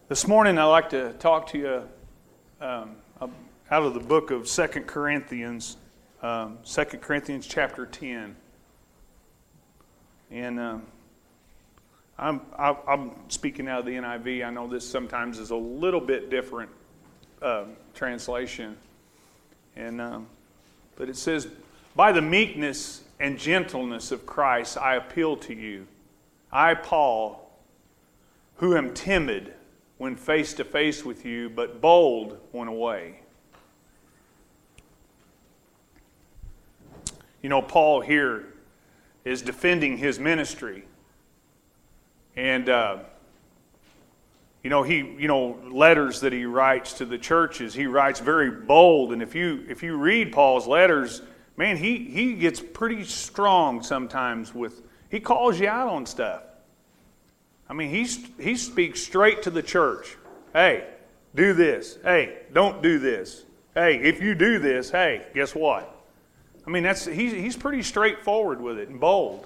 This morning I'd like to talk to you out of the book of 2 Corinthians, 2 Corinthians chapter 10. And I'm speaking out of the NIV. I know this sometimes is a little bit different translation. But it says, "By the meekness and gentleness of Christ I appeal to you. I, Paul, who am timid when face to face with you, but bold when away." You know, Paul here is defending his ministry. And, letters that he writes to the churches, he writes very bold. And if you read Paul's letters, man, he gets pretty strong sometimes he calls you out on stuff. I mean, he speaks straight to the church. Hey, do this. Hey, don't do this. Hey, if you do this, hey, guess what? I mean, he's pretty straightforward with it and bold.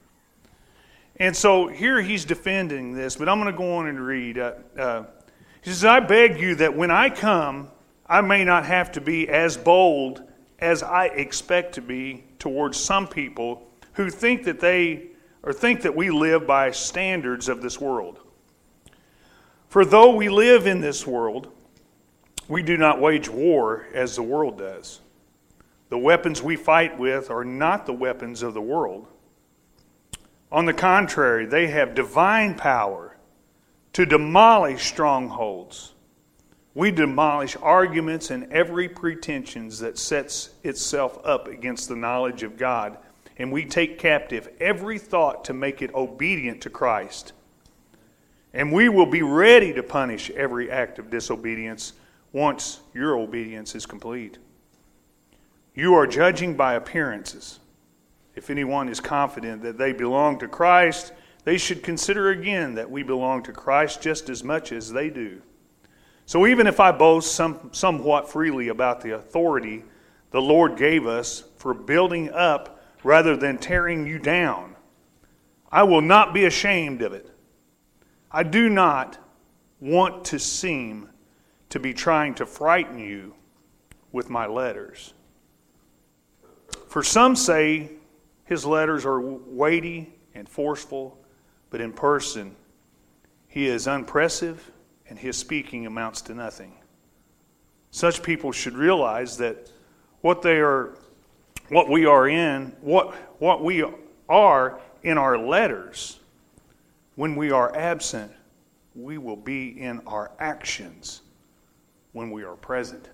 And so here he's defending this, but I'm going to go on and read. He says, "I beg you that when I come, I may not have to be as bold as I expect to be towards some people who think that we live by standards of this world. For though we live in this world, we do not wage war as the world does. The weapons we fight with are not the weapons of the world. On the contrary, they have divine power to demolish strongholds. We demolish arguments and every pretension that sets itself up against the knowledge of God, and we take captive every thought to make it obedient to Christ. And we will be ready to punish every act of disobedience once your obedience is complete. You are judging by appearances. If anyone is confident that they belong to Christ, they should consider again that we belong to Christ just as much as they do. So even if I boast somewhat freely about the authority the Lord gave us for building up rather than tearing you down, I will not be ashamed of it. I do not want to seem to be trying to frighten you with my letters. For some say his letters are weighty and forceful, but in person he is unimpressive and his speaking amounts to nothing. Such people should realize that what we are in our letters, when we are absent, we will be in our actions when we are present.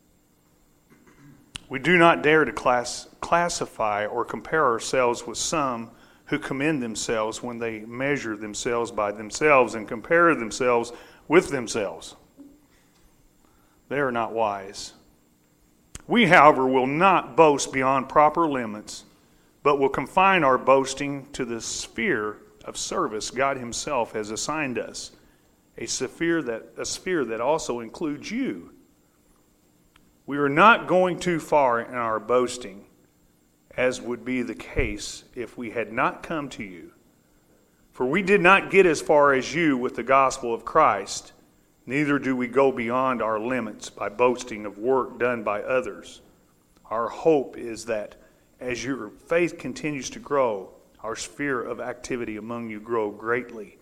We do not dare to classify or compare ourselves with some who commend themselves when they measure themselves by themselves and compare themselves with themselves. They are not wise. We, however, will not boast beyond proper limits, but will confine our boasting to the sphere of service God Himself has assigned us, a sphere that also includes you. We are not going too far in our boasting, as would be the case if we had not come to you. For we did not get as far as you with the gospel of Christ, neither do we go beyond our limits by boasting of work done by others. Our hope is that as your faith continues to grow, our sphere of activity among you will greatly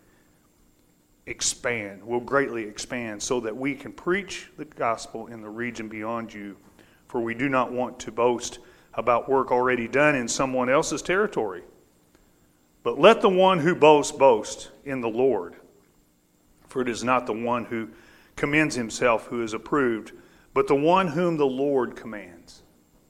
expand, so that we can preach the gospel in the region beyond you. For we do not want to boast about work already done in someone else's territory. But let the one who boasts boast in the Lord. For it is not the one who commends himself who is approved, but the one whom the Lord commends.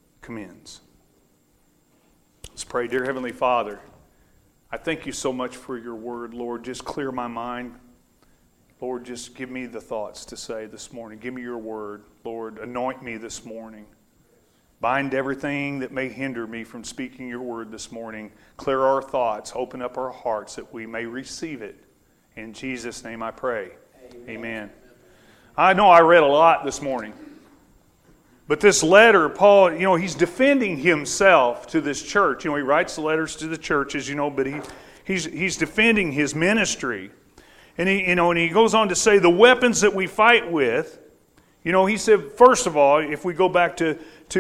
Let's pray. Dear Heavenly Father, I thank you so much for your word, Lord. Just clear my mind. Lord, just give me the thoughts to say this morning. Give me your word. Lord, anoint me this morning. Bind everything that may hinder me from speaking your word this morning. Clear our thoughts. Open up our hearts that we may receive it. In Jesus' name I pray. Amen. I know I read a lot this morning. But this letter, Paul, he's defending himself to this church. He writes the letters to the churches, but he's defending his ministry. And he goes on to say the weapons that we fight with. He said, first of all, if we go back to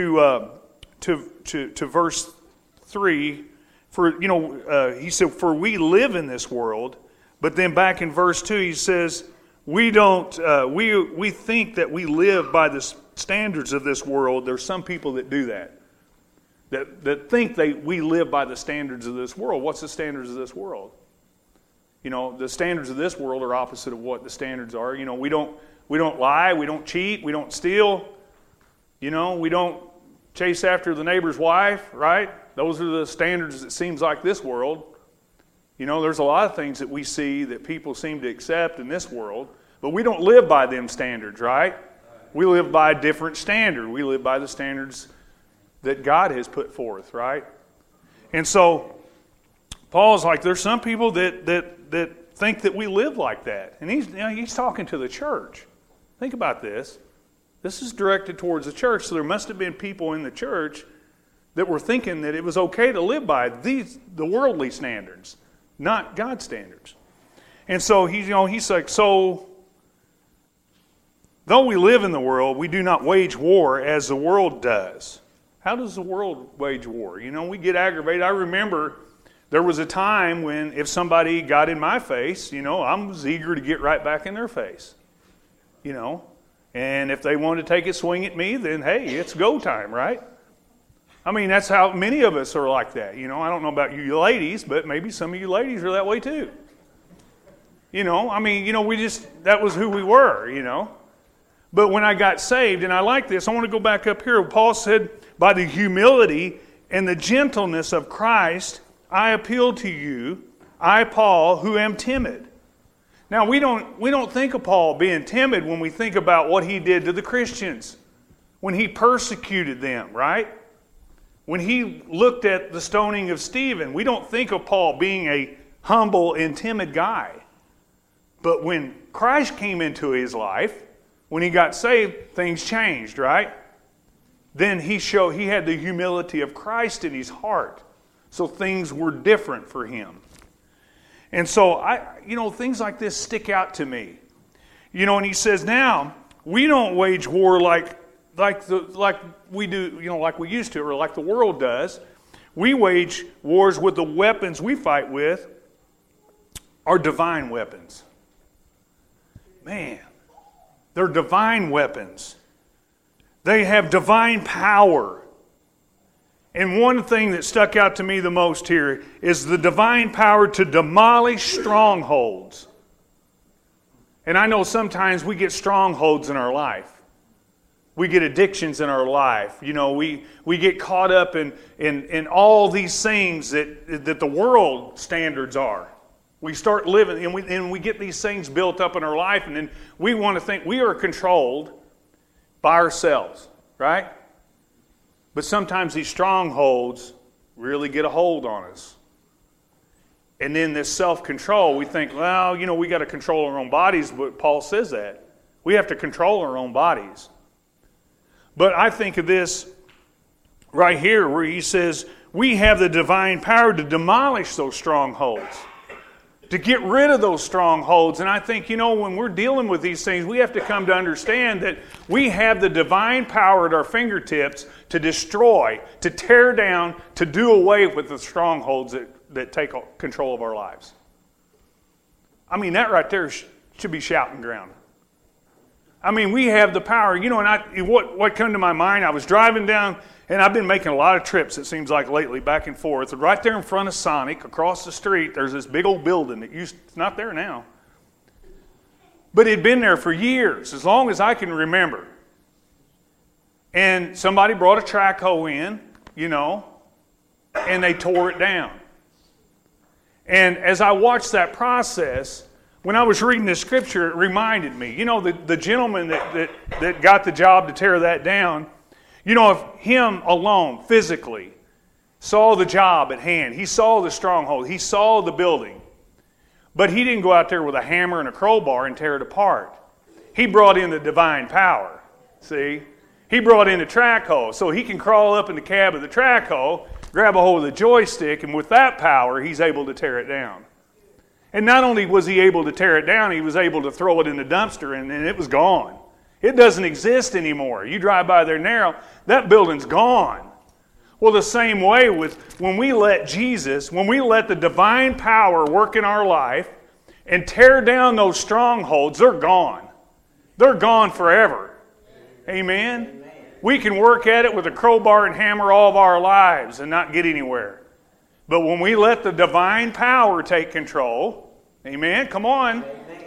verse 3, he said, for we live in this world. But then back in verse 2, he says, we think that we live by the standards of this world. There's some people that do that think we live by the standards of this world. What's the standards of this world? The standards of this world are opposite of what the standards are. We don't lie, we don't cheat, we don't steal. We don't chase after the neighbor's wife, right? Those are the standards that seems like this world. There's a lot of things that we see that people seem to accept in this world, but we don't live by them standards, right? We live by a different standard. We live by the standards that God has put forth, right? And so Paul's like, there's some people that think that we live like that. And he's talking to the church. Think about this. This is directed towards the church, so there must have been people in the church that were thinking that it was okay to live by the worldly standards, not God's standards. And so he's like, so though we live in the world, we do not wage war as the world does. How does the world wage war? We get aggravated. I remember there was a time when if somebody got in my face, I was eager to get right back in their face. And if they wanted to take a swing at me, then hey, it's go time, right? That's how many of us are like that. I don't know about you ladies, but maybe some of you ladies are that way too. That was who we were, But when I got saved, and I like this, I want to go back up here. Paul said, by the humility and the gentleness of Christ, I appeal to you, I, Paul, who am timid. Now, we don't think of Paul being timid when we think about what he did to the Christians, when he persecuted them, right? When he looked at the stoning of Stephen, we don't think of Paul being a humble and timid guy. But when Christ came into his life, when he got saved, things changed, right? Then he had the humility of Christ in his heart. So things were different for him. And so, things like this stick out to me. And he says, now, we don't wage war like we do, like we used to, or like the world does. We wage wars with the weapons we fight with are divine weapons. Man, they're divine weapons. They have divine power. And one thing that stuck out to me the most here is the divine power to demolish strongholds. And I know sometimes we get strongholds in our life. We get addictions in our life. We get caught up in all these things that the world standards are. We start living, and we get these things built up in our life, and then we want to think we are controlled by ourselves, right? But sometimes these strongholds really get a hold on us. And then this self-control, we think, well, we got to control our own bodies, but Paul says that. We have to control our own bodies. But I think of this right here where he says, we have the divine power to demolish those strongholds, to get rid of those strongholds. And I think, when we're dealing with these things, we have to come to understand that we have the divine power at our fingertips to destroy, to tear down, to do away with the strongholds that take control of our lives. That right there should be shouting ground. We have the power. And what came to my mind, I was driving down, and I've been making a lot of trips, it seems like lately, back and forth. And right there in front of Sonic, across the street, there's this big old building it's not there now. But it had been there for years, as long as I can remember. And somebody brought a track hoe in, and they tore it down. And as I watched that process, when I was reading this scripture, it reminded me, the gentleman that got the job to tear that down, if him alone, physically, saw the job at hand, he saw the stronghold, he saw the building, but he didn't go out there with a hammer and a crowbar and tear it apart. He brought in the divine power, see? He brought in a track hoe, so he can crawl up in the cab of the track hoe, grab a hold of the joystick, and with that power, he's able to tear it down. And not only was he able to tear it down, he was able to throw it in the dumpster, and it was gone. It doesn't exist anymore. You drive by there now, that building's gone. Well, the same way with when we let Jesus, when we let the divine power work in our life and tear down those strongholds, they're gone. They're gone forever. Amen? We can work at it with a crowbar and hammer all of our lives and not get anywhere. But when we let the divine power take control, amen, come on,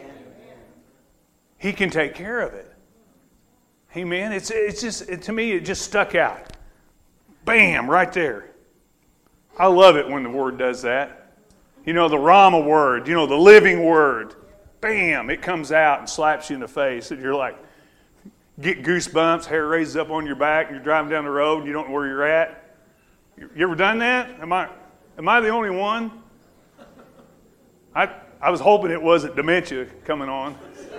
He can take care of it. Amen. It's just, to me, it just stuck out. Bam, right there. I love it when the Word does that. You know, the Rama word, you know, the living Word. Bam, it comes out and slaps you in the face. And you're like, get goosebumps, hair raises up on your back, and you're driving down the road and you don't know where you're at. You ever done that? Am I the only one? I was hoping it wasn't dementia coming on.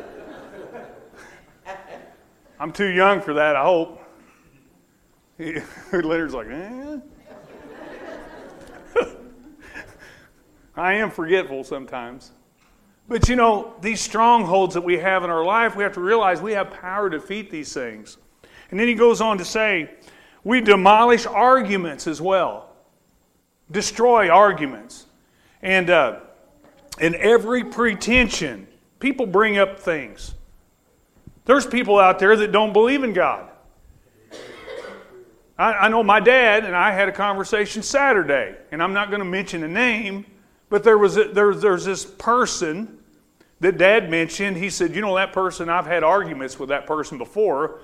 I'm too young for that, I hope. Leonard's like, I am forgetful sometimes. But you know, these strongholds that we have in our life, we have to realize we have power to defeat these things. And then he goes on to say, we demolish arguments as well. Destroy arguments. And every pretension, people bring up things. There's people out there that don't believe in God. I know my dad and I had a conversation Saturday, and I'm not going to mention a name, but there's this person that Dad mentioned. He said, you know, that person, I've had arguments with that person before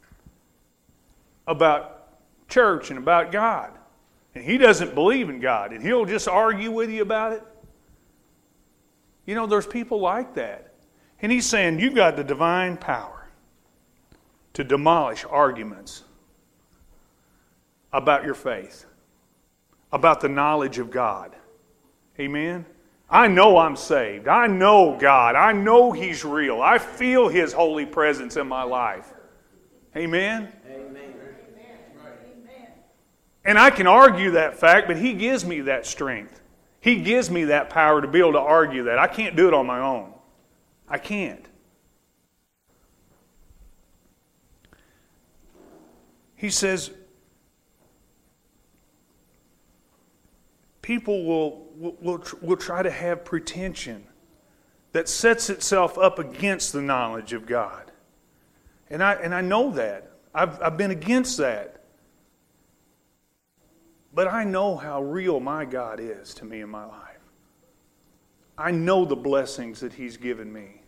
about church and about God. And he doesn't believe in God, and he'll just argue with you about it. You know, there's people like that. And he's saying, you've got the divine power to demolish arguments about your faith, about the knowledge of God. Amen? I know I'm saved. I know God. I know He's real. I feel His holy presence in my life. Amen? Amen. And I can argue that fact, but He gives me that strength. He gives me that power to be able to argue that. I can't do it on my own. I can't. He says, people will try to have pretension that sets itself up against the knowledge of God. And I know that. I've been against that. But I know how real my God is to me in my life. I know the blessings that He's given me.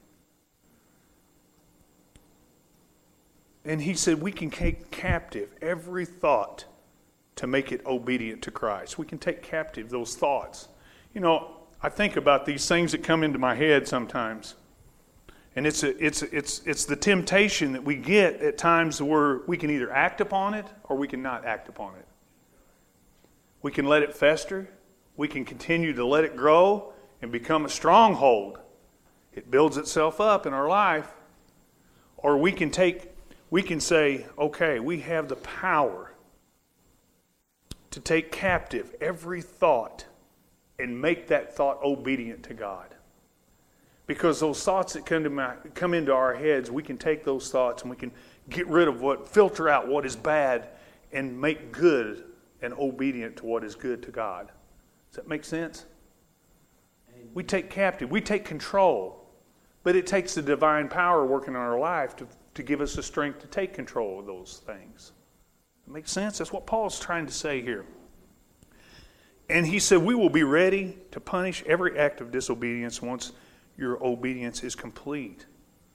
And He said we can take captive every thought to make it obedient to Christ. We can take captive those thoughts. You know, I think about these things that come into my head sometimes. And it's the temptation that we get at times where we can either act upon it or we can not act upon it. We can let it fester. We can continue to let it grow and become a stronghold. It builds itself up in our life. Or we can say, okay, we have the power to take captive every thought and make that thought obedient to God. Because those thoughts that come into our heads, we can take those thoughts and we can get rid of filter out what is bad and make good and obedient to what is good to God. Does that make sense? We take captive, we take control, but it takes the divine power working in our life to give us the strength to take control of those things. That makes sense? That's what Paul's trying to say here. And he said, we will be ready to punish every act of disobedience once your obedience is complete.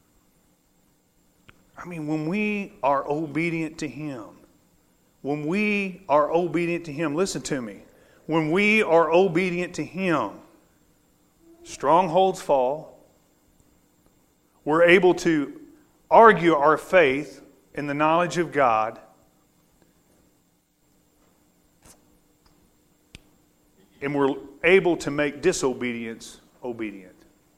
I mean, when we are obedient to Him, listen to me. When we are obedient to Him, strongholds fall. We're able to argue our faith in the knowledge of God. And we're able to make disobedience obedient.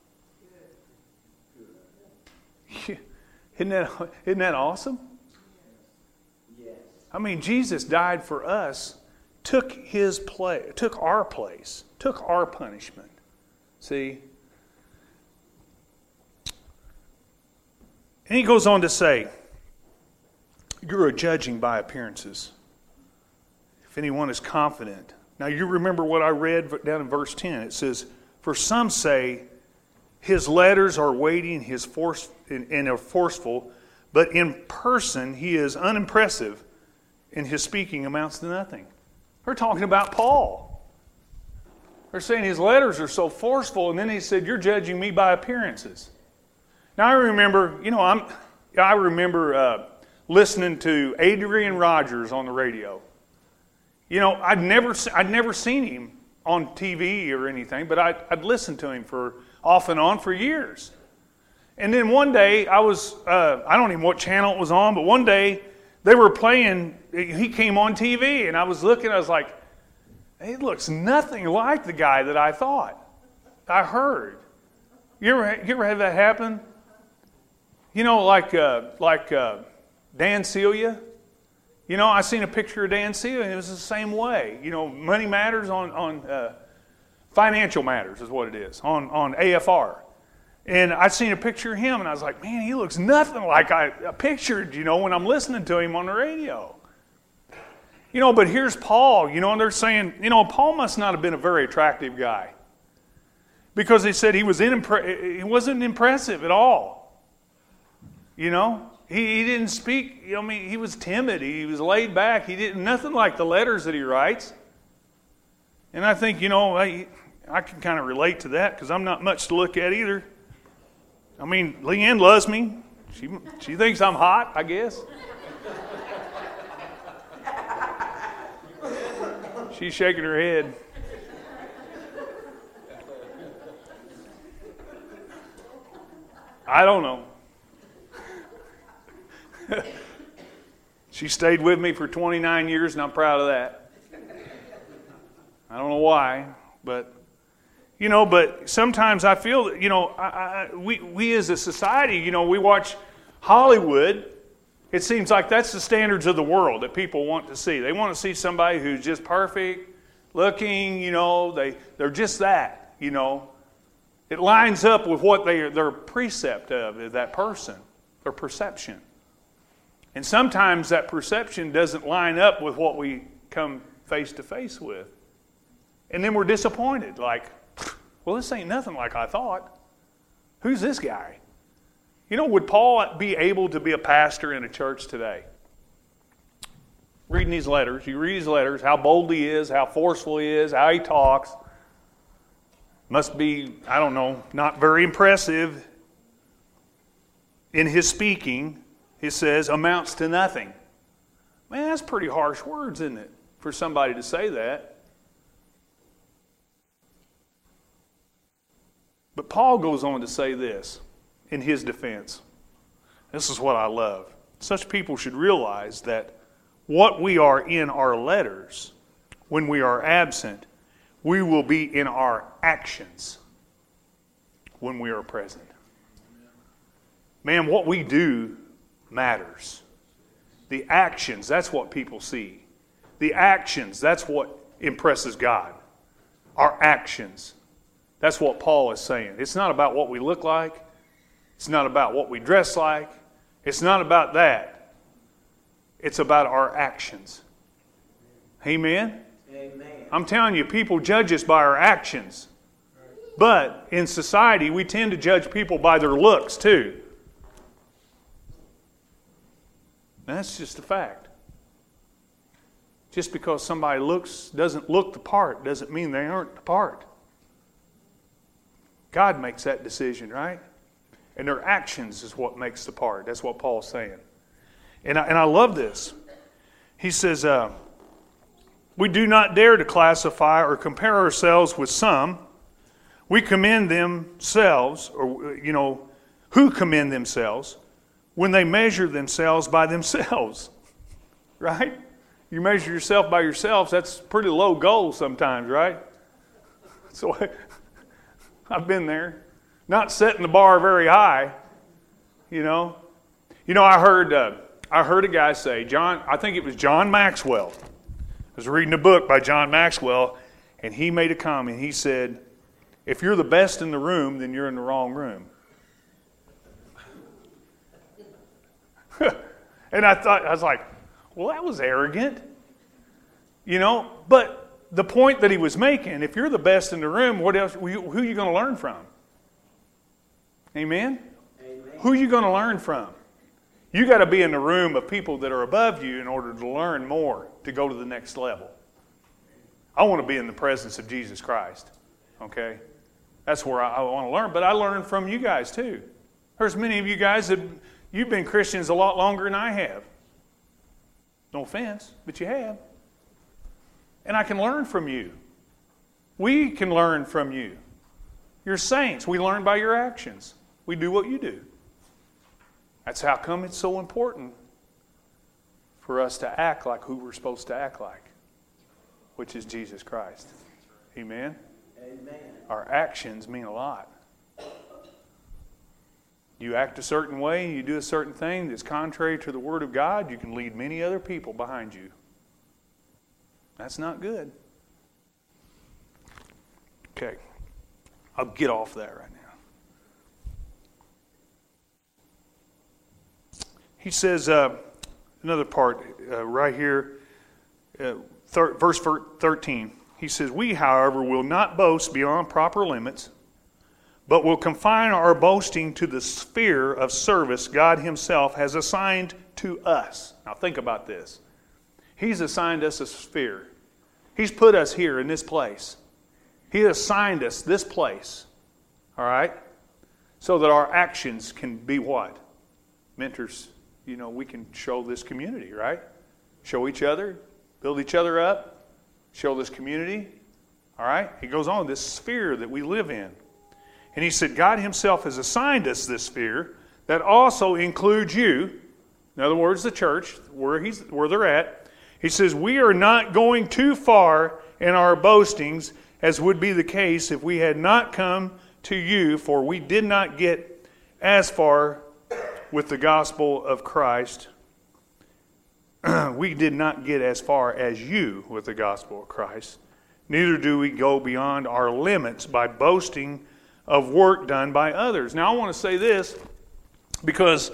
Isn't that awesome? I mean, Jesus died for us, took our place, took our punishment. See, And he goes on to say, you're judging by appearances. If anyone is confident. Now you remember what I read down in verse 10. It says, for some say his letters are weighty and are forceful, but in person he is unimpressive and his speaking amounts to nothing. They're talking about Paul. They're saying his letters are so forceful, and then he said, you're judging me by appearances. Now I remember, listening to Adrian Rogers on the radio. I'd never seen him on TV or anything, but I'd listened to him off and on for years. And then one day I don't even know what channel it was on, but one day they were playing, he came on TV, and I was looking, I was like, he looks nothing like the guy that I thought. I heard. You ever had that happen? Like Dan Celia. I seen a picture of Dan Celia, and it was the same way. Money Matters on Financial Matters is what it is, on AFR. And I seen a picture of him, and I was like, man, he looks nothing like I pictured, when I'm listening to him on the radio. But here's Paul, and they're saying, Paul must not have been a very attractive guy. Because they said he wasn't impressive at all. He didn't speak, he was timid, he was laid back, nothing like the letters that he writes. And I think, I can kind of relate to that because I'm not much to look at either. Leanne loves me. She thinks I'm hot, I guess. She's shaking her head. I don't know. She stayed with me for 29 years, and I'm proud of that. I don't know why, but sometimes I feel that, we as a society, we watch Hollywood. It seems like that's the standards of the world that people want to see. They want to see somebody who's just perfect looking, they're just that, It lines up with what their precept of that person, their perception. And sometimes that perception doesn't line up with what we come face to face with. And then we're disappointed, like, well, this ain't nothing like I thought. Who's this guy? Would Paul be able to be a pastor in a church today? Reading these letters, you read his letters, how bold he is, how forceful he is, how he talks. Must be, not very impressive in his speaking. It says, amounts to nothing. Man, that's pretty harsh words, isn't it, for somebody to say that? But Paul goes on to say this in his defense. This is what I love. Such people should realize that what we are in our letters, when we are absent, we will be in our actions when we are present. Man, what we do matters. The actions, that's what people see. The actions, that's what impresses God. Our actions. That's what Paul is saying. It's not about what we look like. It's not about what we dress like. It's not about that. It's about our actions. Amen? Amen. I'm telling you, people judge us by our actions. But in society, we tend to judge people by their looks too. That's just a fact. Just because somebody doesn't look the part doesn't mean they aren't the part. God makes that decision, right? And their actions is what makes the part. That's what Paul's saying. And I love this. He says, we do not dare to classify or compare ourselves with some. We commend themselves, or, who commend themselves when they measure themselves by themselves. Right? You measure yourself by yourself, that's a pretty low goal sometimes, right? So I've been there. Not setting the bar very high, I heard a guy say, I think it was John Maxwell. I was reading a book by John Maxwell, and he made a comment. He said, if you're the best in the room, then you're in the wrong room. And I was like, well, that was arrogant. But the point that he was making, if you're the best in the room, what else? Who are you going to learn from? Amen? Amen. Who are you going to learn from? You got to be in the room of people that are above you in order to learn more, to go to the next level. I want to be in the presence of Jesus Christ. Okay? That's where I want to learn. But I learn from you guys too. There's many of you guys that you've been Christians a lot longer than I have. No offense, but you have. And I can learn from you. We can learn from you. You're saints. We learn by your actions. We do what you do. That's how come it's so important for us to act like who we're supposed to act like, which is Jesus Christ. Amen? Amen. Our actions mean a lot. You act a certain way, you do a certain thing that's contrary to the Word of God, you can lead many other people behind you. That's not good. Okay. I'll get off that right now. He says, another part right here, verse 13. He says, we, however, will not boast beyond proper limits, but will confine our boasting to the sphere of service God Himself has assigned to us. Now think about this. He's assigned us a sphere. He's put us here in this place. He assigned us this place. All right? So that our actions can be what? Mentors. We can show this community, right? Show each other, build each other up, show this community. All right? He goes on, this sphere that we live in. And he said, God Himself has assigned us this sphere that also includes you. In other words, the church, where they're at. He says, we are not going too far in our boastings, as would be the case if we had not come to you, for we did not get as far with the gospel of Christ. We did not get as far as you with the gospel of Christ. Neither do we go beyond our limits by boasting of work done by others. Now I want to say this because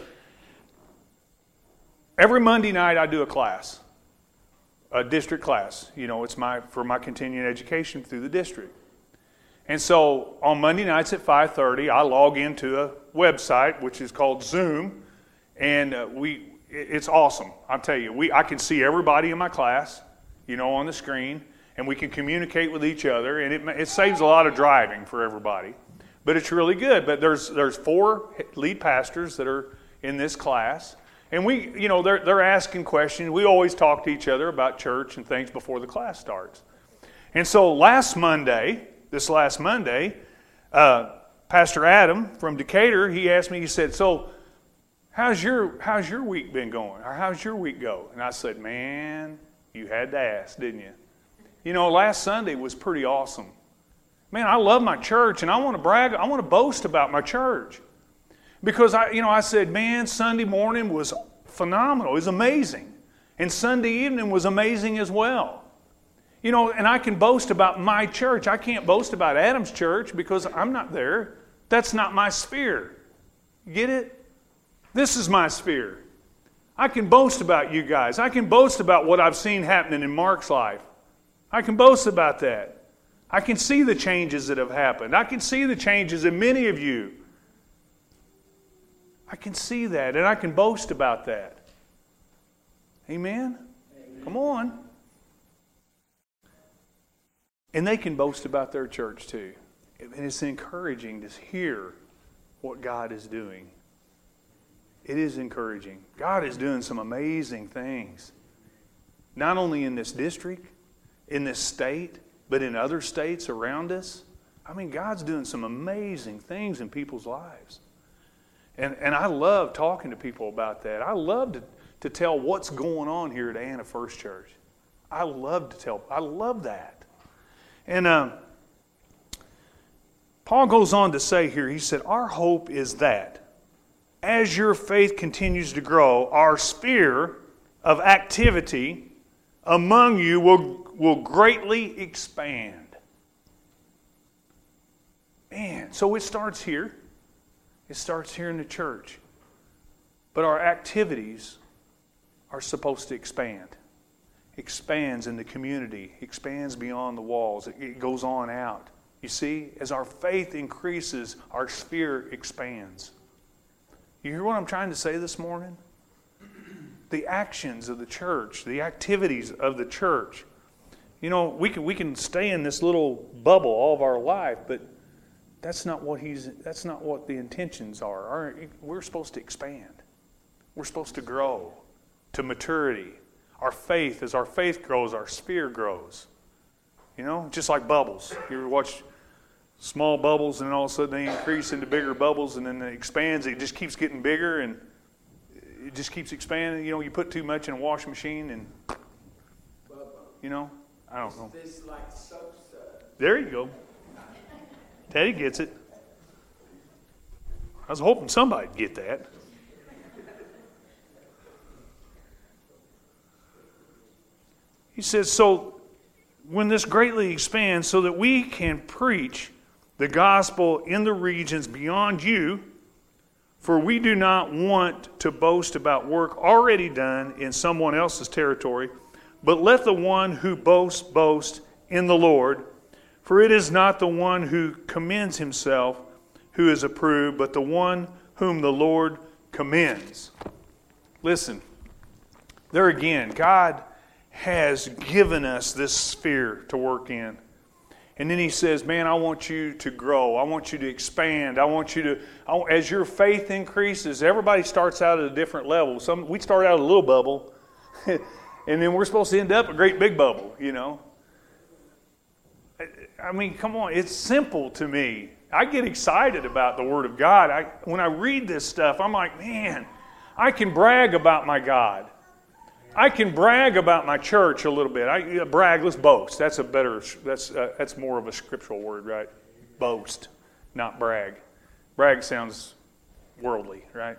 every Monday night I do a class, a district class. It's for my continuing education through the district. And so on Monday nights at 5:30, I log into a website which is called Zoom, and it's awesome. I'll tell you, I can see everybody in my class, on the screen, and we can communicate with each other, and it saves a lot of driving for everybody. But it's really good. But there's 4 lead pastors that are in this class, and they're asking questions. We always talk to each other about church and things before the class starts. And so this last Monday, Pastor Adam from Decatur, he asked me, he said, so how's your week been going? Or how's your week go? And I said, man, you had to ask, didn't you? Last Sunday was pretty awesome. Man, I love my church, and I want to brag, I want to boast about my church. Because I said, man, Sunday morning was phenomenal. It was amazing. And Sunday evening was amazing as well. And I can boast about my church. I can't boast about Adam's church because I'm not there. That's not my sphere. Get it? This is my sphere. I can boast about you guys. I can boast about what I've seen happening in Mark's life. I can boast about that. I can see the changes that have happened. I can see the changes in many of you. I can see that, and I can boast about that. Amen? Amen. Come on. And they can boast about their church too. And it's encouraging to hear what God is doing. It is encouraging. God is doing some amazing things. Not only in this district, in this state, but in other states around us. I mean, God's doing some amazing things in people's lives. And I love talking to people about that. I love to tell what's going on here at Anna First Church. I love that. And Paul goes on to say here, he said, our hope is that as your faith continues to grow, our sphere of activity among you will greatly expand. Man, so it starts here. It starts here in the church. But our activities are supposed to expand. Expands in the community, expands beyond the walls. It goes on out. You see, as our faith increases, our sphere expands. You hear what I'm trying to say this morning? The actions of the church, the activities of the church. You know, we can stay in this little bubble all of our life, but that's not what the intentions are. We're supposed to expand. We're supposed to grow to maturity. Our faith, as our faith grows, our sphere grows. You know, just like bubbles. You ever watch small bubbles and then all of a sudden they increase into bigger bubbles and then it expands. It just keeps getting bigger and it just keeps expanding. You know, you put too much in a washing machine and, you know, I don't know. Is this like soap suds? There you go. Teddy gets it. I was hoping somebody'd get that. He says, so when this greatly expands, so that we can preach the gospel in the regions beyond you, for we do not want to boast about work already done in someone else's territory, but let the one who boasts boast in the Lord. For it is not the one who commends himself who is approved, but the one whom the Lord commends. Listen, there again, God has given us this sphere to work in. And then he says, man, I want you to grow. I want you to expand. As your faith increases, everybody starts out at a different level. We start out at a little bubble, and then we're supposed to end up a great big bubble, you know. I mean, come on, it's simple to me. I get excited about the Word of God. When I read this stuff, I'm like, man, I can brag about my God. I can brag about my church a little bit. Let's boast. That's more of a scriptural word, right? Boast, not brag. Brag sounds worldly, right?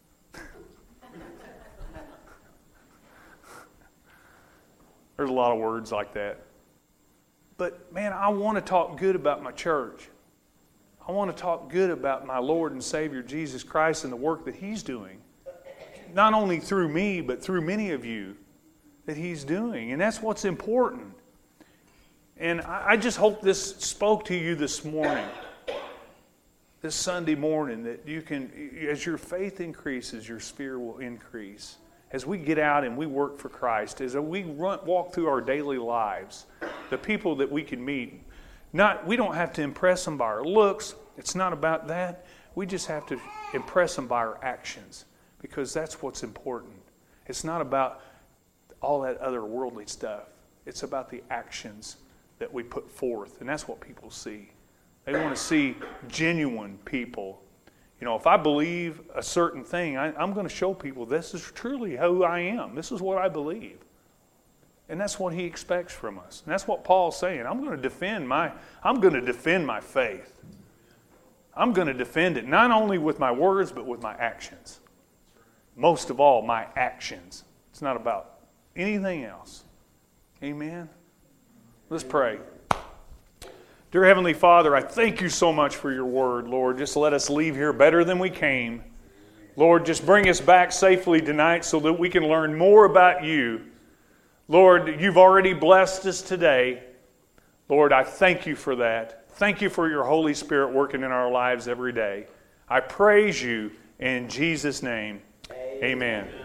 There's a lot of words like that. But man, I want to talk good about my church. I want to talk good about my Lord and Savior Jesus Christ and the work that He's doing. Not only through me, but through many of you that He's doing. And that's what's important. And I just hope this spoke to you this morning, this Sunday morning, that you can, as your faith increases, your sphere will increase. As we get out and we work for Christ, as we walk through our daily lives, the people that we can meet, we don't have to impress them by our looks. It's not about that. We just have to impress them by our actions, because that's what's important. It's not about all that other worldly stuff. It's about the actions that we put forth, and that's what people see. They want to see genuine people. You know, if I believe a certain thing, I'm going to show people this is truly who I am. This is what I believe. And that's what He expects from us. And that's what Paul's saying. I'm going to defend my faith. I'm going to defend it not only with my words, but with my actions. Most of all, my actions. It's not about anything else. Amen? Let's pray. Dear Heavenly Father, I thank You so much for Your word, Lord. Just let us leave here better than we came. Lord, just bring us back safely tonight so that we can learn more about You. Lord, You've already blessed us today. Lord, I thank You for that. Thank You for Your Holy Spirit working in our lives every day. I praise You in Jesus' name. Amen.